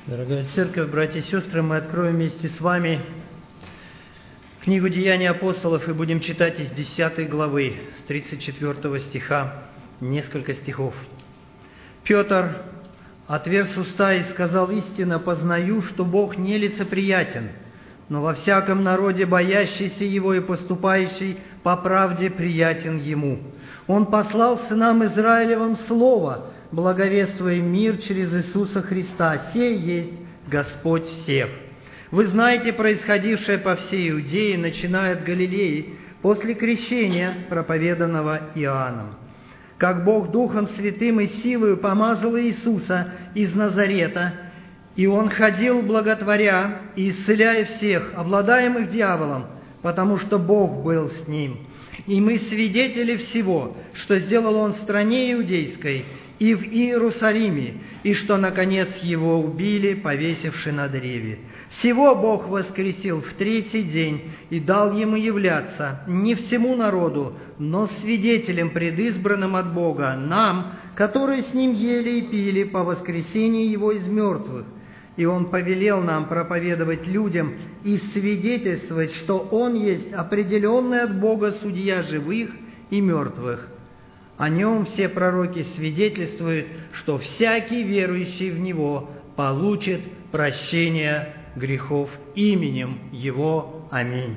Дорогая церковь, братья и сестры, мы откроем вместе с вами книгу «Деяния апостолов» и будем читать из 10 главы, с 34 стиха, несколько стихов. «Петр отверз уста и сказал: истинно познаю, что Бог не лицеприятен, но во всяком народе боящийся Его и поступающий по правде приятен Ему. Он послал сынам Израилевым слово, благовествуя мир через Иисуса Христа. Сей есть Господь всех. Вы знаете происходившее по всей Иудее, начиная от Галилеи, после крещения, проповеданного Иоанном. Как Бог Духом Святым и силою помазал Иисуса из Назарета, и Он ходил, благотворя и исцеляя всех, обладаемых дьяволом, потому что Бог был с Ним. И мы свидетели всего, что сделал Он в стране Иудейской и в Иерусалиме, и что, наконец, Его убили, повесивши на древе. Сего Бог воскресил в третий день и дал Ему являться не всему народу, но свидетелям предизбранным от Бога, нам, которые с Ним ели и пили по воскресении Его из мертвых. И Он повелел нам проповедовать людям и свидетельствовать, что Он есть определенный от Бога судья живых и мертвых. О Нем все пророки свидетельствуют, что всякий верующий в Него получит прощение грехов именем Его. Аминь.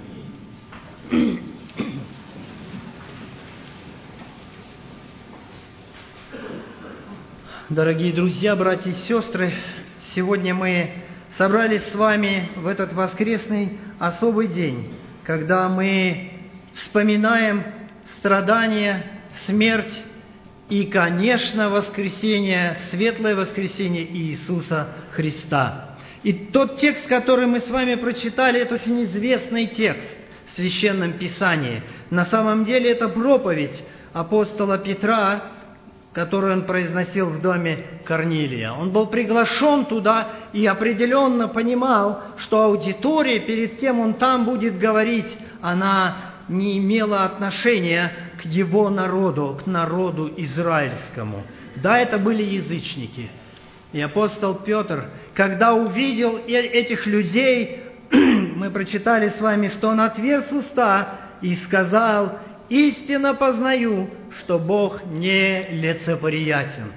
Дорогие друзья, братья и сестры, сегодня мы собрались с вами в этот воскресный особый день, когда мы вспоминаем страдания, смерть и, конечно, воскресение, светлое воскресение Иисуса Христа. И тот текст, который мы с вами прочитали, это очень известный текст в Священном Писании. На самом деле это проповедь апостола Петра, которую он произносил в доме Корнилия. Он был приглашен туда и определенно понимал, что аудитория, перед кем он там будет говорить, она не имела отношения к его народу, к народу израильскому. Да, это были язычники. И апостол Петр, когда увидел этих людей, мы прочитали с вами, что он отверз уста и сказал: истинно познаю, что Бог не лицеприятен.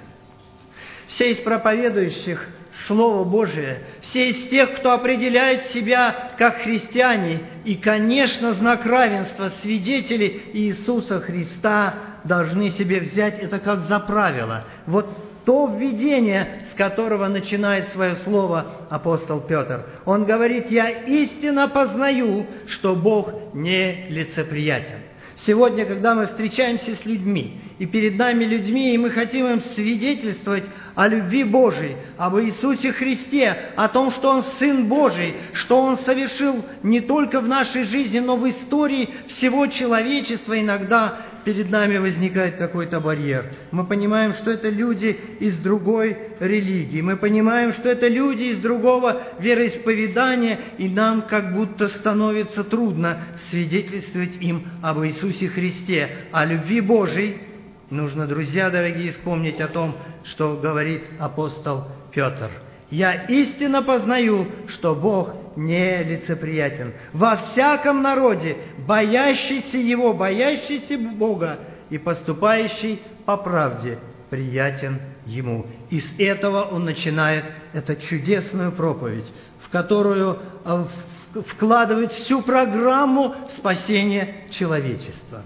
Все из проповедующих Слово Божие, все из тех, кто определяет себя как христиане, и, конечно, знак равенства свидетели Иисуса Христа, должны себе взять это как за правило. Вот то введение, с которого начинает свое слово апостол Петр. Он говорит: «Я истинно познаю, что Бог не лицеприятен». Сегодня, когда мы встречаемся с людьми, и перед нами людьми, и мы хотим им свидетельствовать о любви Божией, об Иисусе Христе, о том, что Он Сын Божий, что Он совершил не только в нашей жизни, но в истории всего человечества, иногда перед нами возникает какой-то барьер. Мы понимаем, что это люди из другой религии, мы понимаем, что это люди из другого вероисповедания, и нам как будто становится трудно свидетельствовать им об Иисусе Христе, о любви Божией. Нужно, друзья дорогие, вспомнить о том, что говорит апостол Петр. «Я истинно познаю, что Бог не лицеприятен. Во всяком народе, боящийся Его, боящийся Бога и поступающий по правде, приятен Ему». И с этого он начинает эту чудесную проповедь, в которую вкладывает всю программу спасения человечества.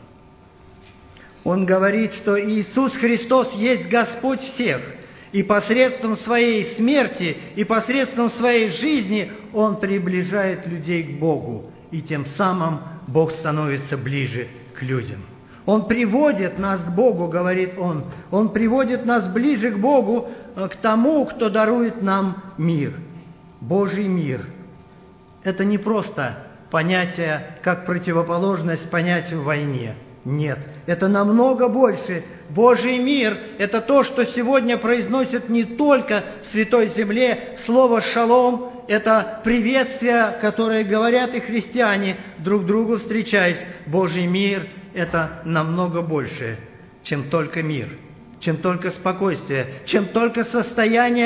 Он говорит, что Иисус Христос есть Господь всех, и посредством своей смерти, и посредством своей жизни Он приближает людей к Богу, и тем самым Бог становится ближе к людям. Он приводит нас к Богу, говорит Он. Он приводит нас ближе к Богу, к тому, кто дарует нам мир. Божий мир. Это не просто понятие, как противоположность понятию войне. Нет, это намного больше. Божий мир – это то, что сегодня произносят не только в Святой Земле. Слово «шалом» – это приветствие, которое говорят и христиане, друг другу встречаясь. Божий мир – это намного больше, чем только мир, чем только спокойствие, чем только состояние,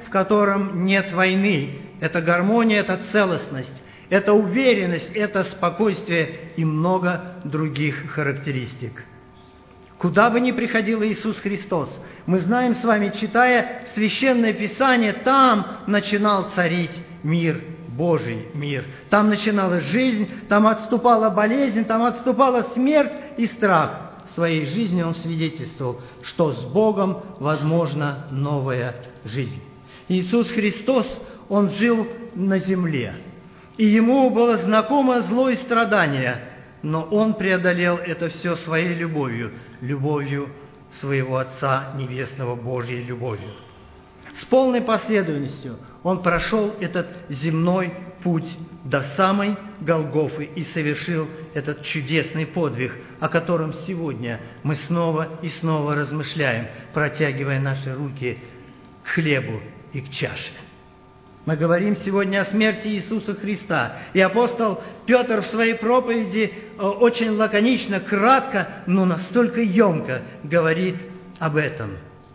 в котором нет войны. Это гармония, это целостность, это уверенность, это спокойствие и много других характеристик. Куда бы ни приходил Иисус Христос, мы знаем с вами, читая Священное Писание, там начинал царить мир Божий, мир. Там начиналась жизнь, там отступала болезнь, там отступала смерть и страх. В своей жизни Он свидетельствовал, что с Богом возможна новая жизнь. Иисус Христос, Он жил на земле, и Ему было знакомо зло и страдания, но Он преодолел это все своей любовью, любовью своего Отца Небесного, Божьей любовью. С полной последовательностью Он прошел этот земной путь до самой Голгофы и совершил этот чудесный подвиг, о котором сегодня мы снова и снова размышляем, протягивая наши руки к хлебу и к чаше. Мы говорим сегодня о смерти Иисуса Христа. И апостол Петр в своей проповеди очень лаконично, кратко, но настолько емко говорит об этом.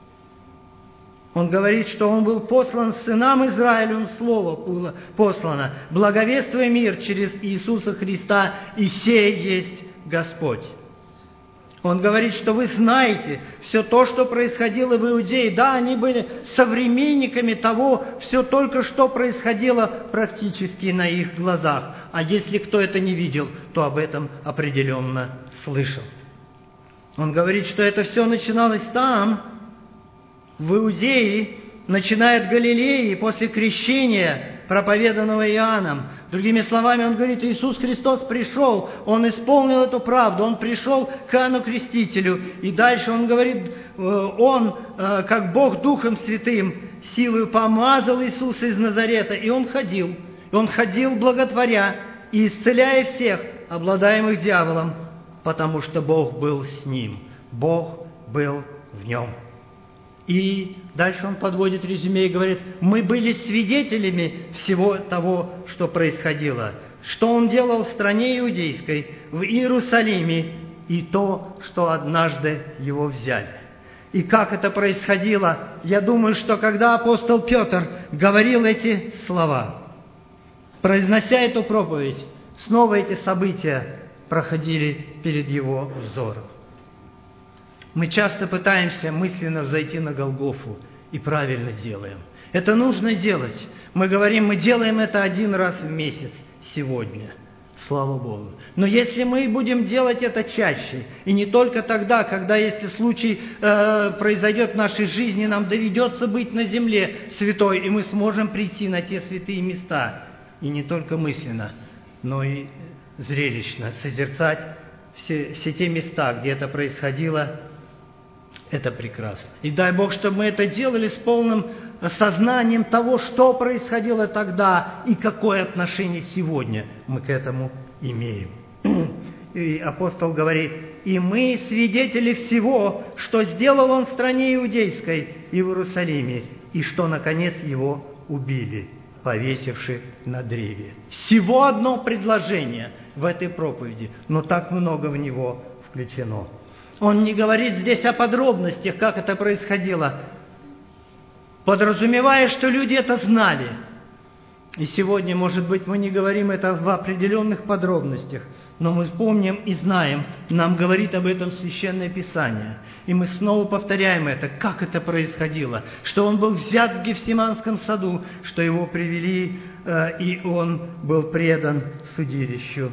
Он говорит, что Он был послан сынам Израилю, Слово было послано, благовествуя мир через Иисуса Христа, и сей есть Господь. Он говорит, что вы знаете все то, что происходило в Иудее. Да, они были современниками того, все только что происходило практически на их глазах. А если кто это не видел, то об этом определенно слышал. Он говорит, что это все начиналось там, в Иудее, начиная от Галилеи, после крещения, проповеданного Иоанном. Другими словами, он говорит, Иисус Христос пришел, Он исполнил эту правду, Он пришел к Иоанну Крестителю. И дальше он говорит, Он, как Бог Духом Святым, силою помазал Иисуса из Назарета, и Он ходил благотворя и исцеляя всех, обладаемых дьяволом, потому что Бог был с Ним, Бог был в Нем. И дальше он подводит резюме и говорит, мы были свидетелями всего того, что происходило, что он делал в стране иудейской, в Иерусалиме, и то, что однажды его взяли. И как это происходило, я думаю, что когда апостол Петр говорил эти слова, произнося эту проповедь, снова эти события проходили перед его взором. Мы часто пытаемся мысленно взойти на Голгофу и правильно делаем. Это нужно делать. Мы говорим, мы делаем это один раз в месяц сегодня. Слава Богу. Но если мы будем делать это чаще, и не только тогда, когда, если случай произойдет в нашей жизни, нам доведется быть на земле святой, и мы сможем прийти на те святые места, и не только мысленно, но и зрелищно созерцать все те места, где это происходило. Это прекрасно. И дай Бог, чтобы мы это делали с полным сознанием того, что происходило тогда и какое отношение сегодня мы к этому имеем. И апостол говорит, и мы свидетели всего, что сделал он в стране иудейской и в Иерусалиме, и что, наконец, его убили, повесивши на древе. Всего одно предложение в этой проповеди, но так много в него включено. Он не говорит здесь о подробностях, как это происходило, подразумевая, что люди это знали. И сегодня, может быть, мы не говорим это в определенных подробностях, но мы помним и знаем, нам говорит об этом Священное Писание. И мы снова повторяем это, как это происходило, что он был взят в Гефсиманском саду, что его привели, и он был предан судилищу.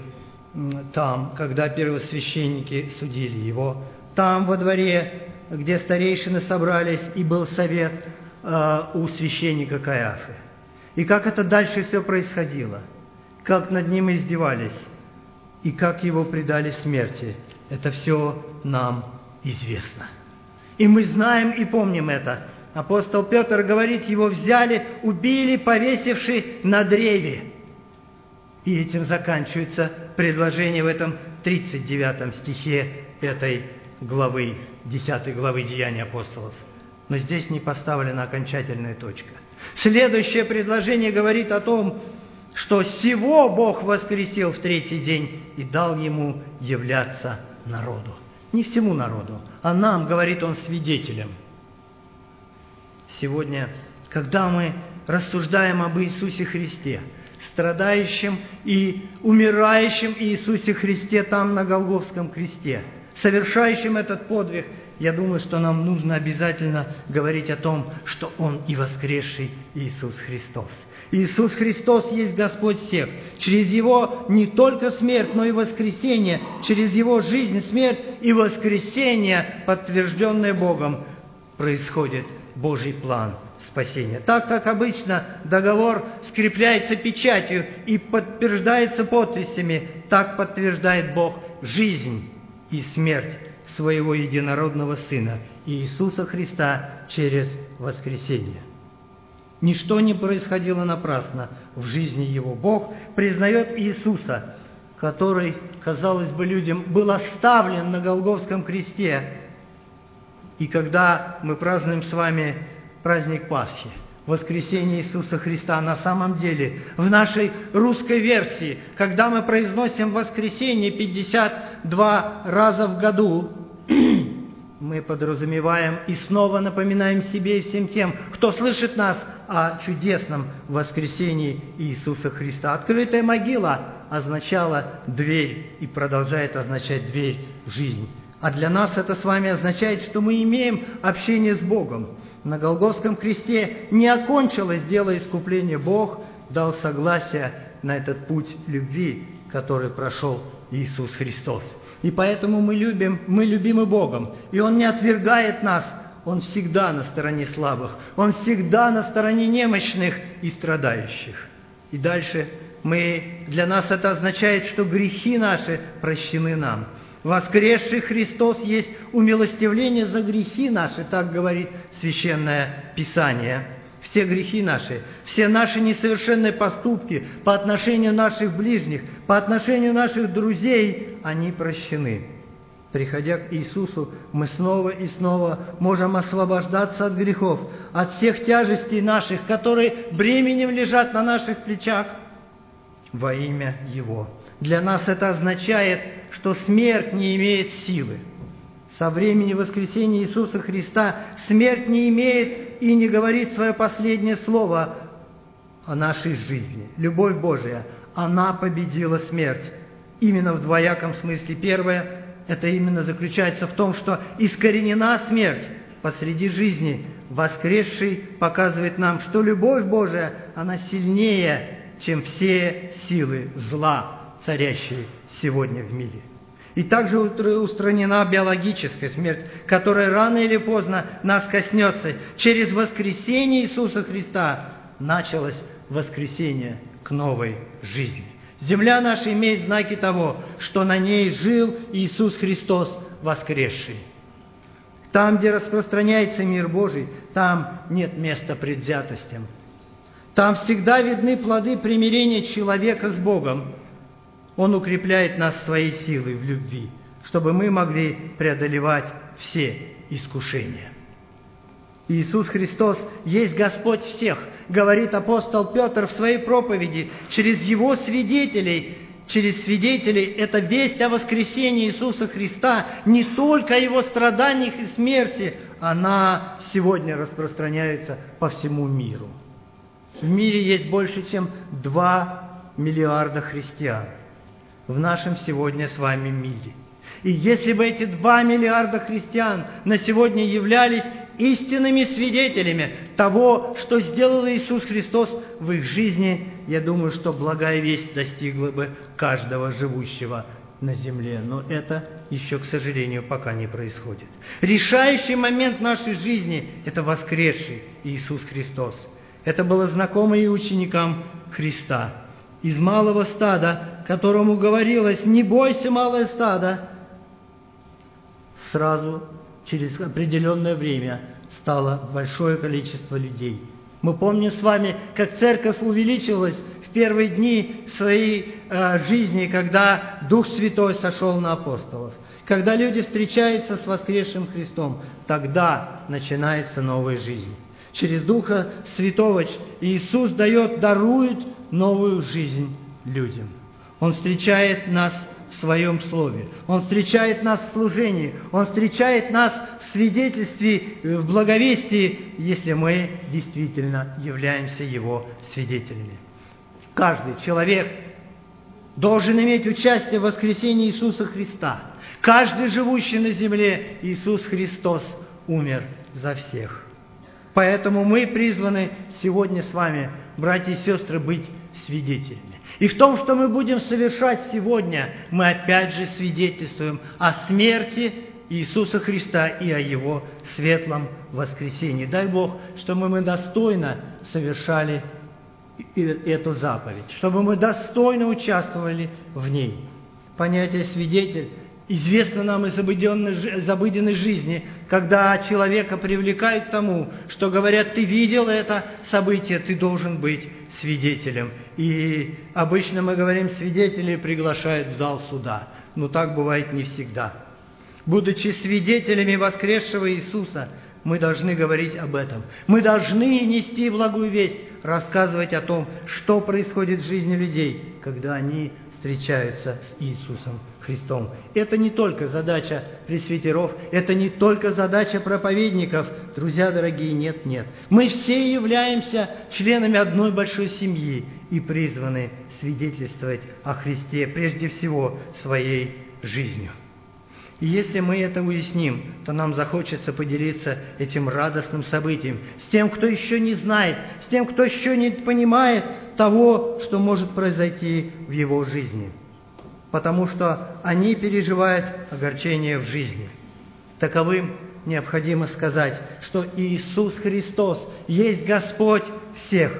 Там, когда первосвященники судили его, там во дворе, где старейшины собрались, и был совет у священника Каиафы. И как это дальше все происходило, как над ним издевались, и как его предали смерти, это все нам известно. И мы знаем и помним это. Апостол Петр говорит, его взяли, убили, повесивши на древе. И этим заканчивается предложение в этом 39 стихе этой главы, 10 главы Деяний апостолов. Но здесь не поставлена окончательная точка. Следующее предложение говорит о том, что сего Бог воскресил в третий день и дал ему являться народу. Не всему народу, а нам, говорит он, свидетелям. Сегодня когда мы рассуждаем об Иисусе Христе, страдающем и умирающем Иисусе Христе там на Голгофском кресте, совершающем этот подвиг, я думаю, что нам нужно обязательно говорить о том, что Он и воскресший Иисус Христос. Иисус Христос есть Господь всех. Через Его не только смерть, но и воскресение, через Его жизнь, смерть и воскресение, подтвержденное Богом, происходит Божий план спасения. Так как обычно договор скрепляется печатью и подтверждается подписями, так подтверждает Бог жизнь и смерть Своего единородного Сына Иисуса Христа через воскресение. Ничто не происходило напрасно в жизни Его. Бог признает Иисуса, который, казалось бы, людям был оставлен на Голгофском кресте. И когда мы празднуем с вами праздник Пасхи, воскресение Иисуса Христа, на самом деле, в нашей русской версии, когда мы произносим воскресение 52 раза в году, мы подразумеваем и снова напоминаем себе и всем тем, кто слышит нас, о чудесном воскресении Иисуса Христа. Открытая могила означала дверь и продолжает означать дверь в жизнь. А для нас это с вами означает, что мы имеем общение с Богом. На Голгофском кресте не окончилось дело искупления. Бог дал согласие на этот путь любви, который прошел Иисус Христос. И поэтому мы любимы Богом. И Он не отвергает нас. Он всегда на стороне слабых. Он всегда на стороне немощных и страдающих. И дальше для нас это означает, что грехи наши прощены нам. Воскресший Христос есть умилостивление за грехи наши, так говорит Священное Писание. Все грехи наши, все наши несовершенные поступки по отношению наших ближних, по отношению наших друзей, они прощены. Приходя к Иисусу, мы снова и снова можем освобождаться от грехов, от всех тяжестей наших, которые бременем лежат на наших плечах, во имя Его. Для нас это означает, что смерть не имеет силы. Со времени воскресения Иисуса Христа смерть не имеет и не говорит свое последнее слово о нашей жизни. Любовь Божия, она победила смерть. Именно в двояком смысле. Первое, это именно заключается в том, что искоренена смерть посреди жизни. Воскресший показывает нам, что любовь Божия, она сильнее, чем все силы зла, царящие сегодня в мире. И также устранена биологическая смерть, которая рано или поздно нас коснется. Через воскресение Иисуса Христа началось воскресение к новой жизни. Земля наша имеет знаки того, что на ней жил Иисус Христос воскресший. Там, где распространяется мир Божий, там нет места предвзятостям. Там всегда видны плоды примирения человека с Богом. Он укрепляет нас своей силой в любви, чтобы мы могли преодолевать все искушения. Иисус Христос есть Господь всех, говорит апостол Петр в своей проповеди. Через Его свидетелей, эта весть о воскресении Иисуса Христа, не только о Его страданиях и смерти, она сегодня распространяется по всему миру. В мире есть больше, чем 2 миллиарда христиан. В нашем сегодня с вами мире. И если бы эти 2 миллиарда христиан на сегодня являлись истинными свидетелями того, что сделал Иисус Христос в их жизни, я думаю, что благая весть достигла бы каждого живущего на земле. Но это еще, к сожалению, пока не происходит. Решающий момент нашей жизни – это воскресший Иисус Христос. Это было знакомо и ученикам Христа. Из малого стада, которому говорилось: «Не бойся, малое стадо», сразу через определенное время стало большое количество людей. Мы помним с вами, как церковь увеличилась в первые дни своей жизни, когда Дух Святой сошел на апостолов. Когда люди встречаются с воскресшим Христом, тогда начинается новая жизнь. Через Духа Святого Иисус дарует новую жизнь людям. Он встречает нас в Своем Слове. Он встречает нас в служении, Он встречает нас в свидетельстве, в благовестии, если мы действительно являемся Его свидетелями. Каждый человек должен иметь участие в воскресении Иисуса Христа. Каждый живущий на земле, Иисус Христос умер за всех. Поэтому мы призваны сегодня с вами, братья и сестры, быть свидетелями. И в том, что мы будем совершать сегодня, мы опять же свидетельствуем о смерти Иисуса Христа и о Его светлом воскресении. Дай Бог, чтобы мы достойно совершали эту заповедь, чтобы мы достойно участвовали в ней. Понятие «свидетель» известно нам из обыденной жизни, когда человека привлекают к тому, что говорят: ты видел это событие, ты должен быть свидетелем. И обычно мы говорим, свидетелей приглашают в зал суда. Но так бывает не всегда. Будучи свидетелями воскресшего Иисуса, мы должны говорить об этом. Мы должны нести благую весть, рассказывать о том, что происходит в жизни людей, когда они встречаются с Иисусом Христом. Это не только задача пресвитеров, это не только задача проповедников. Друзья дорогие, нет. Мы все являемся членами одной большой семьи и призваны свидетельствовать о Христе прежде всего своей жизнью. И если мы это уясним, то нам захочется поделиться этим радостным событием с тем, кто еще не знает, с тем, кто еще не понимает того, что может произойти в его жизни. Потому что они переживают огорчение в жизни. Таковым необходимо сказать, что Иисус Христос есть Господь всех.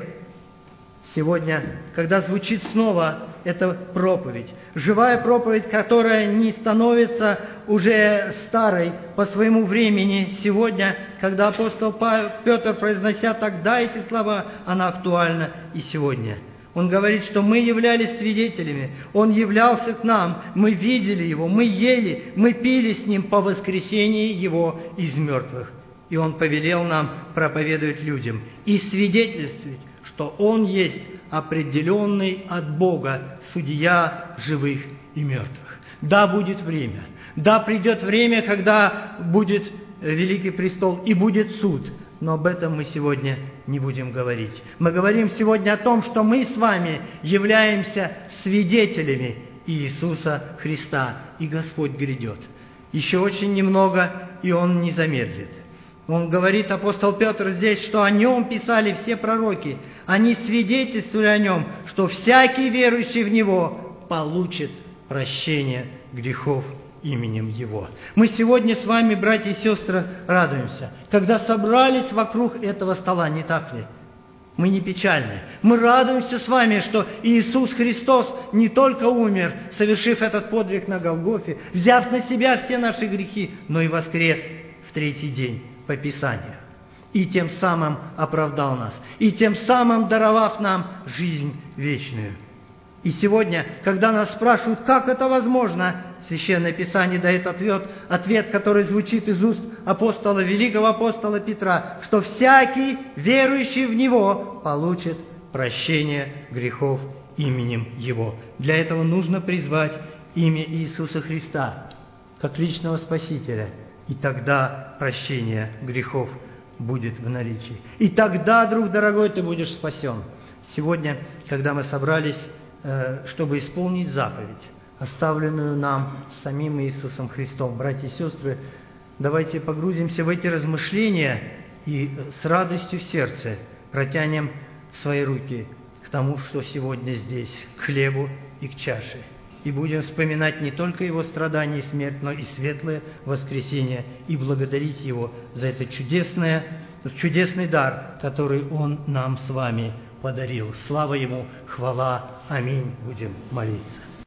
Сегодня, когда звучит снова эта проповедь, живая проповедь, которая не становится уже старой по своему времени, сегодня, когда апостол Петр, произнося тогда эти слова, она актуальна и сегодня. Он говорит, что мы являлись свидетелями, Он являлся к нам, мы видели Его, мы ели, мы пили с Ним по воскресении Его из мертвых. И Он повелел нам проповедовать людям и свидетельствовать, что Он есть определенный от Бога судья живых и мертвых. Да, будет время, да, придет время, когда будет великий престол и будет суд, но об этом мы сегодня не будем говорить. Мы говорим сегодня о том, что мы с вами являемся свидетелями Иисуса Христа, и Господь грядет. Еще очень немного, и Он не замедлит. Он говорит, апостол Петр здесь, что о Нем писали все пророки. Они свидетельствовали о Нем, что всякий верующий в Него получит прощение грехов именем Его. Мы сегодня с вами, братья и сестры, радуемся, когда собрались вокруг этого стола, не так ли? Мы не печальны. Мы радуемся с вами, что Иисус Христос не только умер, совершив этот подвиг на Голгофе, взяв на себя все наши грехи, но и воскрес в третий день по Писанию. И тем самым оправдал нас, и тем самым даровав нам жизнь вечную. И сегодня, когда нас спрашивают, как это возможно, Священное Писание дает ответ, который звучит из уст апостола, великого апостола Петра, что всякий, верующий в Него, получит прощение грехов именем Его. Для этого нужно призвать имя Иисуса Христа, как личного Спасителя, и тогда прощение грехов будет в наличии. И тогда, друг дорогой, ты будешь спасен. Сегодня, когда мы собрались, чтобы исполнить заповедь, оставленную нам самим Иисусом Христом, братья и сестры, давайте погрузимся в эти размышления и с радостью в сердце протянем свои руки к тому, что сегодня здесь, к хлебу и к чаше. И будем вспоминать не только Его страдания и смерть, но и светлое воскресение, и благодарить Его за этот чудесный дар, который Он нам с вами подарил. Слава Ему, хвала, аминь, будем молиться.